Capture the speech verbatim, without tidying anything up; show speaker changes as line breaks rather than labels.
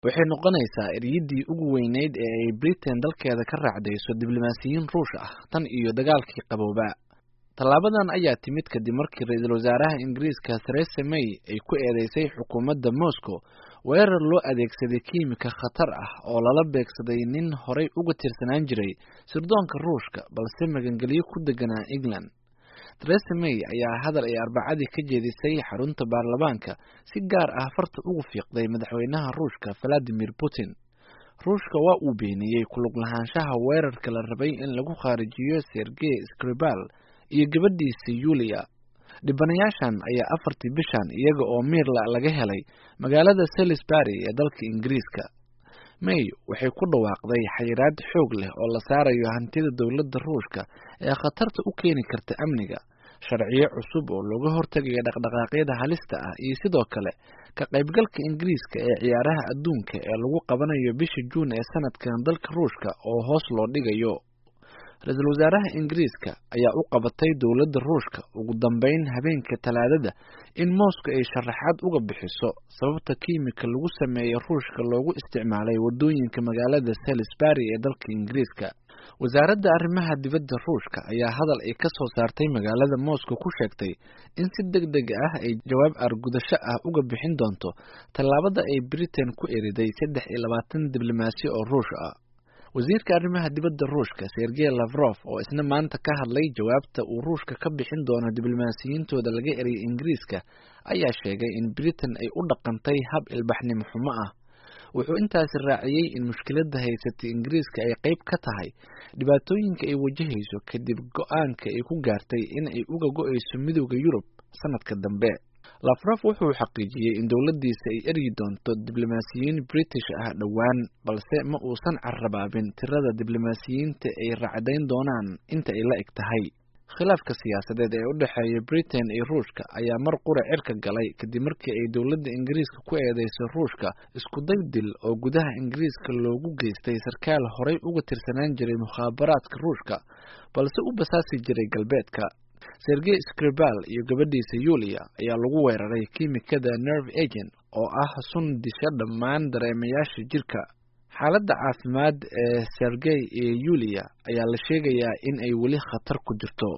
waxay noqonaysaa eryadii ugu weyneyd ee ay Britain dalkeeda ka raacdayso diblomaasiyiin Ruush ah tan iyo dagaalkii qaboobaa. Tallaabadan ayaa timid kadib markii ra'iisul wasaaraha Ingiriiska Theresa May ay ku eedeysay xukuumadda Moscow weerar loo adeegsaday kiimika khatar ah oo lala beegsaday nin horey uga tirsanaan jiray sirdoonka Ruushka balse magangelyo ku deganaa England. Theresa May ayaa hadal ay Arbacadii ka jeedisay xarunta baarlamaanka si gaar ah farta ugu fiiqday madaxweynaha Ruushka Vladimir Putin. Ruushka waa uu beeniyey ku lug lahaanshaha weerarka la rabay in lagu kharijiyo Sergei Skripal iyo gabadhiisa Yulia. Dhibanayaashan ayaa afartii bishan iyaga oo miir laga helay magaalada Salisbury ee dalka Ingiriiska. May waxay ku dhawaaqday xayiraad xoog leh oo la saarayo hantida dowladda Ruushka ee khatarta u keeni karta amniga, sharciyo cusub oo looga hortagayo dhaqdhaqaaqyada halista ah iyo sidoo kale ka qaybgalka Ingiriiska ee ciyaaraha adduunka ee lagu qabanayo bisha Juun ee sanadkan dalka Ruushka oo hoos loo dhigayo. Ra'iisul wasaaraha Ingiriiska ayaa u qabatay dowladda Ruushka ugu dambeyn habeenka Talaadada in Moscow ay sharaxaad uga bixiso sababta kiimika lagu sameeyay Ruushka loogu isticmaalay wadooyinka magaalada Salisbury ee dalka Ingiriiska. Wasaaradda arrimaha dibadda Ruushka ayaa hadal ay ka soo saartay magaalada Moscow ku sheegtay in si degdeg ah ay jawaab argudasho ah uga bixin doonto tallaabada ay Britain ku eriday saddex iyo labaatan diblomaasi oo Ruush ah. Wasiirka arrimaha dibadda Ruushka Sergei Lavrov oo isna maanta ka hadlay jawaabta uu Ruushka ka bixin doono diblomaasiyiintooda laga eriyay Ingiriiska ayaa sheegay in Britain ay u dhaqantay hab ilbaxnimo xumo ah. Wuxuu intaasi raaciyay in mushkiladda haysatay Ingiriiska ay qayb ka tahay dhibaatooyinka ay wajahayso kadib go'aanka ay ku gaartay in ay uga go'ayso midowda Yurub sanadka dambe. Lavrov wuxuu xaqiijiyay in dowladdiisa ay eryi doonto diblomaasiyiin British ah dhowaan, balse ma uusan carrabaabin tirada diblomaasiyiinta ay raacdayn doonaan inta ay la eg tahay. Khilaafka siyaasadeed ee u dhexeeya Britain iyo Ruushka ayaa mar qura cirka galay kadib markii ay dowladda Ingiriiska ku eedeysay Ruushka isku day dil oo gudaha Ingiriiska loogu geystay sarkaal horey uga tirsanaan jiray mukhaabaraadka Ruushka balse u basaasi jiray galbeedka. Sergei Skripal iyo gabadhiisa Yulia ayaa lagu weeraray kiimikada nerve agent oo ah sun disha dhammaan dareemayaasha jirka. Xaaladda caafimaad ee Sergei iyo Yulia ayaa la sheegayaa in ay weli khatar ku jirto.